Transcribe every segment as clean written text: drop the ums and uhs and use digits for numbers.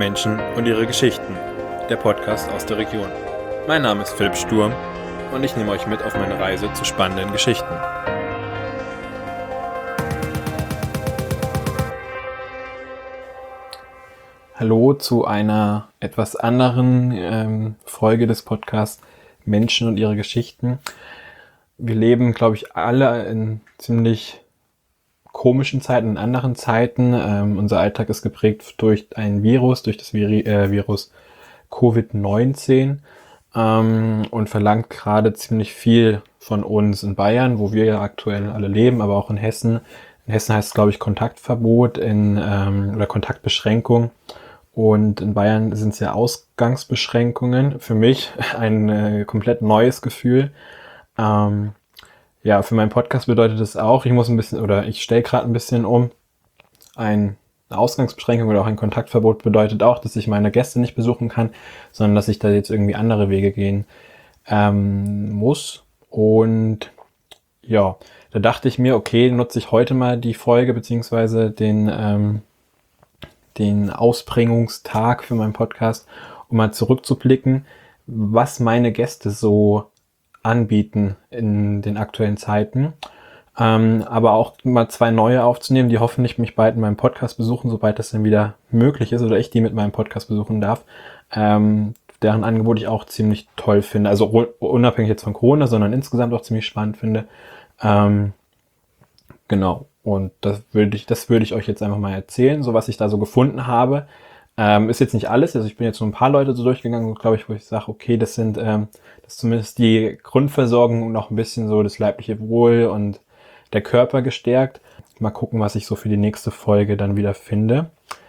Menschen und ihre Geschichten, der Podcast aus der Region. Mein Name ist Philipp Sturm und ich nehme euch mit auf meine Reise zu spannenden Geschichten. Hallo zu einer etwas anderen Folge des Podcasts Menschen und ihre Geschichten. Wir leben, glaube ich, alle in ziemlich komischen Zeiten, in anderen Zeiten. Unser Alltag ist geprägt durch ein Virus, durch das Virus Covid-19 und verlangt gerade ziemlich viel von uns in Bayern, wo wir ja aktuell alle leben, aber auch in Hessen. In Hessen heißt es, glaube ich, Kontaktverbot oder Kontaktbeschränkung. Und in Bayern sind es ja Ausgangsbeschränkungen. Für mich ein komplett neues Gefühl. Ja, für meinen Podcast bedeutet es auch, ich stelle gerade ein bisschen um. Eine Ausgangsbeschränkung oder auch ein Kontaktverbot bedeutet auch, dass ich meine Gäste nicht besuchen kann, sondern dass ich da jetzt irgendwie andere Wege gehen muss. Und ja, da dachte ich mir, okay, nutze ich heute mal die Folge beziehungsweise den Ausbringungstag für meinen Podcast, um mal zurückzublicken, was meine Gäste so anbieten in den aktuellen Zeiten. Aber auch mal 2 neue aufzunehmen, die hoffentlich mich bald in meinem Podcast besuchen, sobald das dann wieder möglich ist oder ich die mit meinem Podcast besuchen darf. Deren Angebot ich auch ziemlich toll finde. Also unabhängig jetzt von Corona, sondern insgesamt auch ziemlich spannend finde. Genau. Und das würde ich euch jetzt einfach mal erzählen, so was ich da so gefunden habe. Ist jetzt nicht alles, also ich bin jetzt so ein paar Leute so durchgegangen, glaube ich, wo ich sage, okay, das ist zumindest die Grundversorgung und noch ein bisschen so das leibliche Wohl und der Körper gestärkt. Mal gucken, was ich so für die nächste Folge dann wieder finde.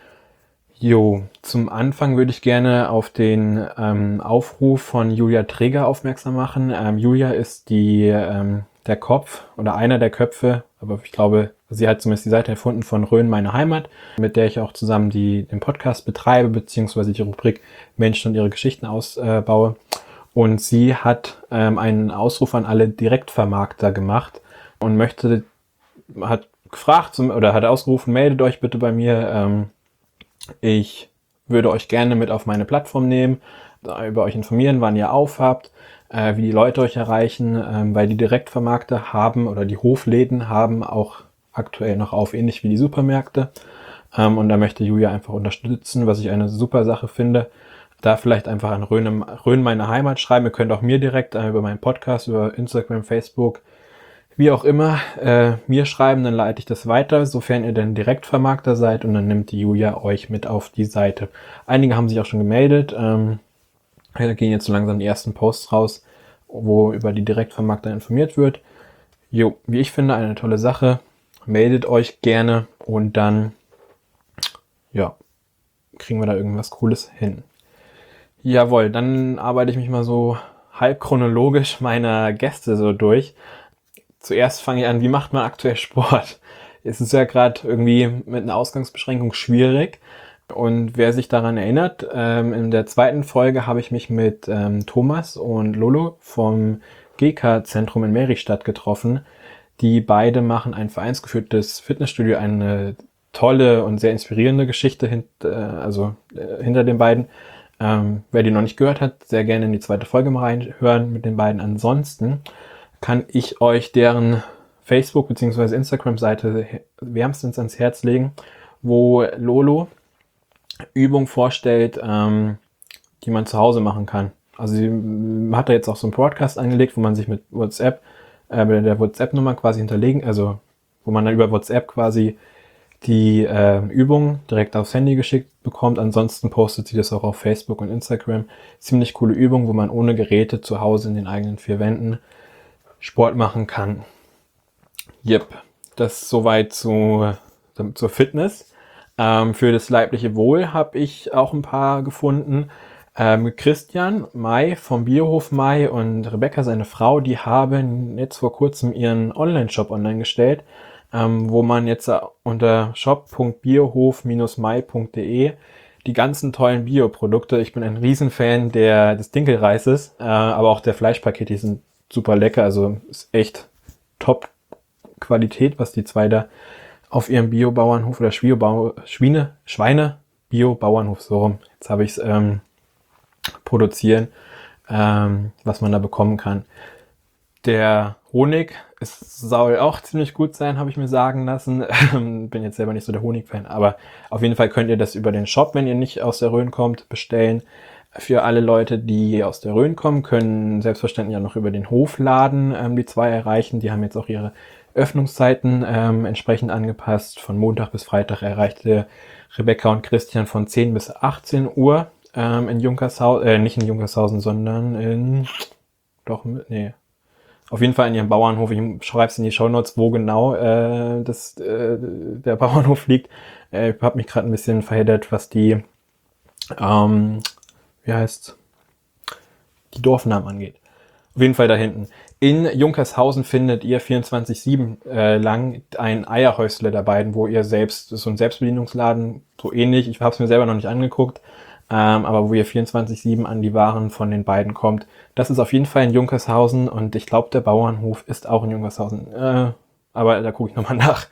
Zum Anfang würde ich gerne auf den Aufruf von Julia Träger aufmerksam machen. Julia ist der Kopf oder einer der Köpfe, aber ich glaube, sie hat zumindest die Seite erfunden von Rhön, meine Heimat, mit der ich auch zusammen den Podcast betreibe, beziehungsweise die Rubrik Menschen und ihre Geschichten ausbaue. Und sie hat einen Ausruf an alle Direktvermarkter gemacht und hat ausgerufen, meldet euch bitte bei mir. Ich würde euch gerne mit auf meine Plattform nehmen, über euch informieren, wann ihr aufhabt, wie die Leute euch erreichen, weil die Direktvermarkter haben oder die Hofläden haben auch aktuell noch auf, ähnlich wie die Supermärkte. Und da möchte Julia einfach unterstützen, was ich eine super Sache finde. Da vielleicht einfach an Rhön, meine Heimat schreiben. Ihr könnt auch mir direkt über meinen Podcast, über Instagram, Facebook, wie auch immer, mir schreiben, dann leite ich das weiter, sofern ihr denn Direktvermarkter seid, und dann nimmt die Julia euch mit auf die Seite. Einige haben sich auch schon gemeldet. Da gehen jetzt so langsam die ersten Posts raus, wo über die Direktvermarkter informiert wird. Wie ich finde, eine tolle Sache. Meldet euch gerne und dann, kriegen wir da irgendwas Cooles hin. Jawohl, dann arbeite ich mich mal so halb chronologisch meiner Gäste so durch. Zuerst fange ich an, wie macht man aktuell Sport? Es ist ja gerade irgendwie mit einer Ausgangsbeschränkung schwierig. Und wer sich daran erinnert, in der 2. Folge habe ich mich mit Thomas und Lolo vom GK-Zentrum in Meristadt getroffen. Die beide machen ein vereinsgeführtes Fitnessstudio, eine tolle und sehr inspirierende Geschichte hinter den beiden. Wer die noch nicht gehört hat, sehr gerne in die 2. Folge mal reinhören mit den beiden. Ansonsten kann ich euch deren Facebook- bzw. Instagram-Seite wärmstens ans Herz legen, wo Lolo Übungen vorstellt, die man zu Hause machen kann. Also sie hat da jetzt auch so einen Podcast angelegt, wo man sich mit der WhatsApp-Nummer quasi hinterlegen, also wo man dann über WhatsApp quasi die Übung direkt aufs Handy geschickt bekommt. Ansonsten postet sie das auch auf Facebook und Instagram. Ziemlich coole Übung, wo man ohne Geräte zu Hause in den eigenen 4 Wänden Sport machen kann. Das soweit zur Fitness. Für das leibliche Wohl habe ich auch ein paar gefunden. Christian May vom Biohof May und Rebecca, seine Frau, die haben jetzt vor kurzem ihren Online-Shop online gestellt, wo man jetzt unter shop.biohof-may.de die ganzen tollen Bioprodukte, ich bin ein Riesenfan des Dinkelreises, aber auch der Fleischpakete, die sind super lecker, also ist echt Top-Qualität, was die 2 da auf ihrem Biobauernhof oder Schweine Bio-Bauernhof, so rum. Jetzt habe ich es produzieren, was man da bekommen kann. Der Honig soll auch ziemlich gut sein, habe ich mir sagen lassen. Bin jetzt selber nicht so der Honig-Fan, aber auf jeden Fall könnt ihr das über den Shop, wenn ihr nicht aus der Rhön kommt, bestellen. Für alle Leute, die aus der Rhön kommen, können selbstverständlich auch noch über den Hofladen die 2 erreichen. Die haben jetzt auch ihre Öffnungszeiten entsprechend angepasst. Von Montag bis Freitag erreichte Rebecca und Christian von 10 bis 18 Uhr in Junkershausen, nicht in Junkershausen, sondern auf jeden Fall in ihrem Bauernhof. Ich schreibe es in die Shownotes, wo genau der Bauernhof liegt. Ich habe mich gerade ein bisschen verheddert, was die die Dorfnamen angeht. Auf jeden Fall da hinten. In Junkershausen findet ihr 24/7 lang ein Eierhäusle der beiden, wo ihr selbst, so ein Selbstbedienungsladen, so ähnlich, ich habe es mir selber noch nicht angeguckt, aber wo ihr 24/7 an die Waren von den beiden kommt. Das ist auf jeden Fall in Junkershausen und ich glaube, der Bauernhof ist auch in Junkershausen. Aber da gucke ich nochmal nach.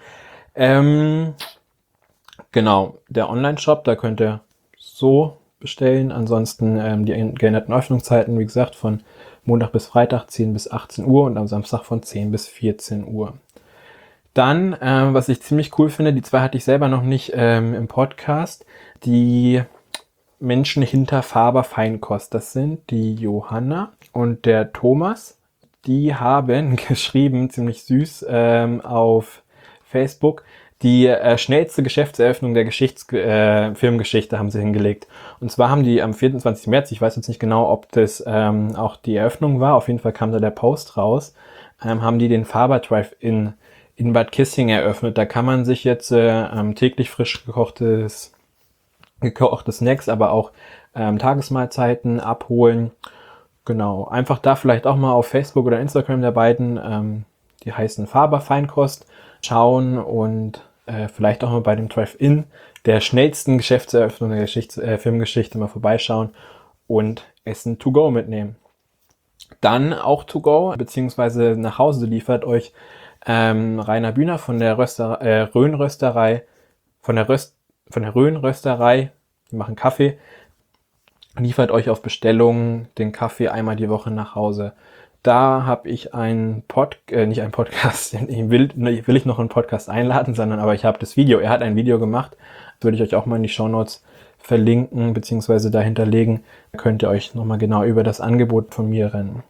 Genau, der Online-Shop, da könnt ihr so bestellen. Ansonsten die geänderten Öffnungszeiten, wie gesagt, von Montag bis Freitag 10 bis 18 Uhr und am Samstag von 10 bis 14 Uhr. Dann, was ich ziemlich cool finde, die 2 hatte ich selber noch nicht im Podcast, die Menschen hinter Faber Feinkost. Das sind die Johanna und der Thomas. Die haben geschrieben, ziemlich süß, auf Facebook, die schnellste Geschäftseröffnung der Filmgeschichte haben sie hingelegt. Und zwar haben die am 24. März, ich weiß jetzt nicht genau, ob das auch die Eröffnung war, auf jeden Fall kam da der Post raus, haben die den Faber Drive-In in Bad Kissing eröffnet. Da kann man sich jetzt täglich frisch gekochte Snacks, aber auch Tagesmahlzeiten abholen. Genau, einfach da vielleicht auch mal auf Facebook oder Instagram der beiden, die heißen Faber Feinkost, schauen und vielleicht auch mal bei dem Drive-In der schnellsten Geschäftseröffnung der Filmgeschichte mal vorbeischauen und Essen to go mitnehmen. Dann auch to go, beziehungsweise nach Hause liefert euch Rainer Bühner von der Rhön-Rösterei, von der Rhön-Rösterei, die machen Kaffee, liefert euch auf Bestellung den Kaffee einmal die Woche nach Hause. Da habe ich nicht einen Podcast, will ich noch einen Podcast einladen, aber ich habe das Video, er hat ein Video gemacht, das würde ich euch auch mal in die Shownotes verlinken, beziehungsweise dahinter legen, da könnt ihr euch nochmal genau über das Angebot von mir rennen.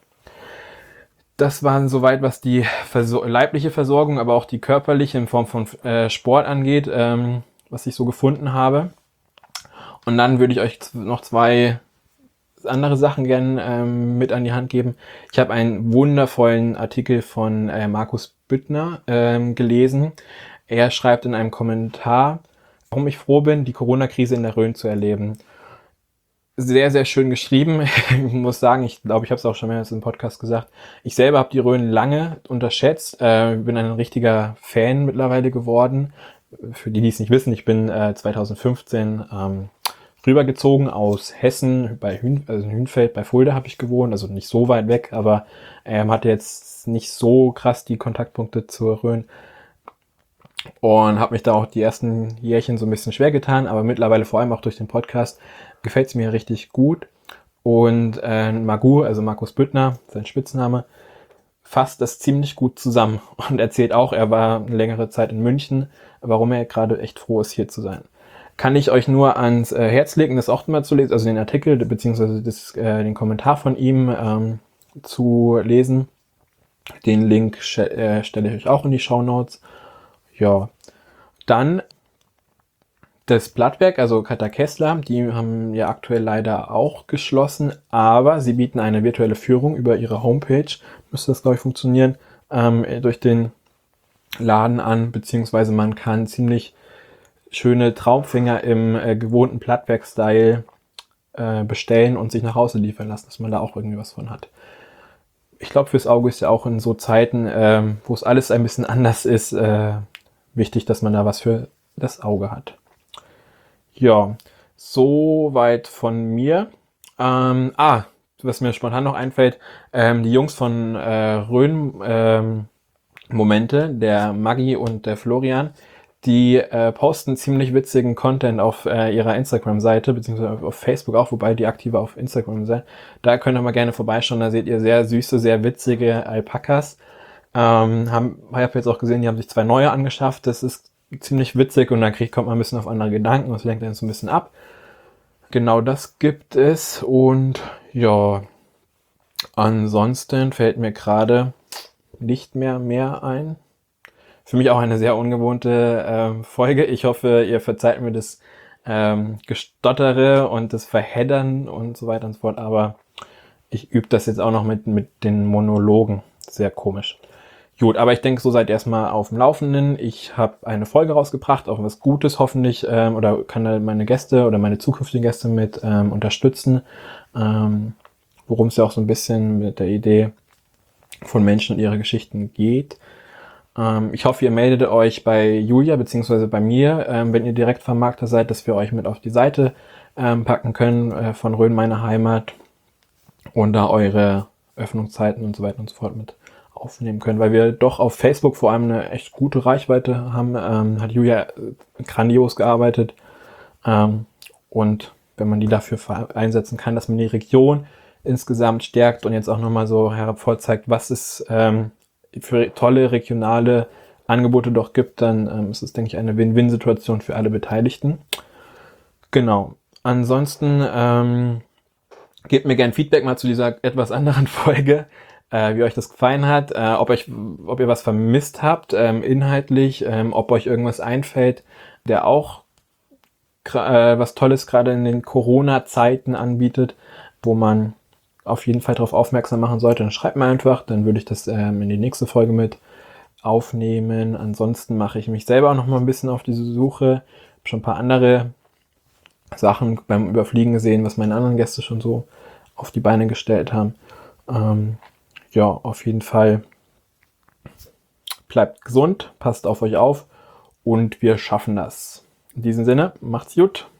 Das waren soweit, was die leibliche Versorgung, aber auch die körperliche in Form von Sport angeht, was ich so gefunden habe. Und dann würde ich euch noch 2 andere Sachen gerne mit an die Hand geben. Ich habe einen wundervollen Artikel von Markus Büttner gelesen. Er schreibt in einem Kommentar, warum ich froh bin, die Corona-Krise in der Rhön zu erleben. Sehr, sehr schön geschrieben. Ich muss sagen, ich glaube, ich habe es auch schon mehrmals im Podcast gesagt. Ich selber habe die Rhön lange unterschätzt. Bin ein richtiger Fan mittlerweile geworden. Für die es nicht wissen, ich bin 2015 rübergezogen aus Hessen, in Hünfeld bei Fulda habe ich gewohnt, also nicht so weit weg, aber hatte jetzt nicht so krass die Kontaktpunkte zur Rhön und habe mich da auch die ersten Jährchen so ein bisschen schwer getan, aber mittlerweile vor allem auch durch den Podcast gefällt es mir richtig gut und Magu, also Markus Büttner, sein Spitzname, fasst das ziemlich gut zusammen und erzählt auch, er war eine längere Zeit in München, warum er gerade echt froh ist, hier zu sein. Kann ich euch nur ans Herz legen, das auch mal zu lesen, also den Artikel beziehungsweise den Kommentar von ihm zu lesen. Den Link stelle ich euch auch in die Shownotes. Ja, dann das Blattwerk, also Katha Kessler, die haben ja aktuell leider auch geschlossen, aber sie bieten eine virtuelle Führung über ihre Homepage, müsste das glaube ich funktionieren, durch den Laden an, beziehungsweise man kann ziemlich schöne Traumfänger im gewohnten Plattwerk-Style bestellen und sich nach Hause liefern lassen, dass man da auch irgendwie was von hat. Ich glaube, fürs Auge ist ja auch in so Zeiten, wo es alles ein bisschen anders ist, wichtig, dass man da was für das Auge hat. Ja, soweit von mir. Was mir spontan noch einfällt, die Jungs von Rhön Momente, der Maggi und der Florian, Die posten ziemlich witzigen Content auf ihrer Instagram-Seite, beziehungsweise auf Facebook auch, wobei die aktiver auf Instagram sind. Da könnt ihr mal gerne vorbeischauen, da seht ihr sehr süße, sehr witzige Alpakas. Hab jetzt auch gesehen, die haben sich 2 neue angeschafft. Das ist ziemlich witzig und dann kommt man ein bisschen auf andere Gedanken, das lenkt einen so ein bisschen ab. Genau, das gibt es und ja, ansonsten fällt mir gerade nicht mehr ein. Für mich auch eine sehr ungewohnte Folge. Ich hoffe, ihr verzeiht mir das Gestottere und das Verheddern und so weiter und so fort, aber ich übe das jetzt auch noch mit den Monologen. Sehr komisch. Gut, aber ich denke, so seid ihr erstmal auf dem Laufenden. Ich habe eine Folge rausgebracht, auch was Gutes hoffentlich, oder kann da meine Gäste oder meine zukünftigen Gäste mit unterstützen, worum es ja auch so ein bisschen mit der Idee von Menschen und ihre Geschichten geht. Ich hoffe, ihr meldet euch bei Julia beziehungsweise bei mir, wenn ihr Direktvermarkter seid, dass wir euch mit auf die Seite packen können von Rhön, meine Heimat, und da eure Öffnungszeiten und so weiter und so fort mit aufnehmen können, weil wir doch auf Facebook vor allem eine echt gute Reichweite haben, hat Julia grandios gearbeitet, und wenn man die dafür einsetzen kann, dass man die Region insgesamt stärkt und jetzt auch nochmal so hervorzeigt, was es für tolle regionale Angebote doch gibt, dann ist es, denke ich, eine Win-Win-Situation für alle Beteiligten. Genau. Ansonsten gebt mir gerne Feedback mal zu dieser etwas anderen Folge, wie euch das gefallen hat, ob ihr was vermisst habt, inhaltlich, ob euch irgendwas einfällt, der auch was Tolles gerade in den Corona-Zeiten anbietet, wo man auf jeden Fall darauf aufmerksam machen sollte. Dann schreibt mir einfach, dann würde ich das in die nächste Folge mit aufnehmen. Ansonsten mache ich mich selber auch noch mal ein bisschen auf diese Suche. Habe schon ein paar andere Sachen beim Überfliegen gesehen, was meine anderen Gäste schon so auf die Beine gestellt haben. Ja, auf jeden Fall bleibt gesund, passt auf euch auf und wir schaffen das. In diesem Sinne, macht's gut.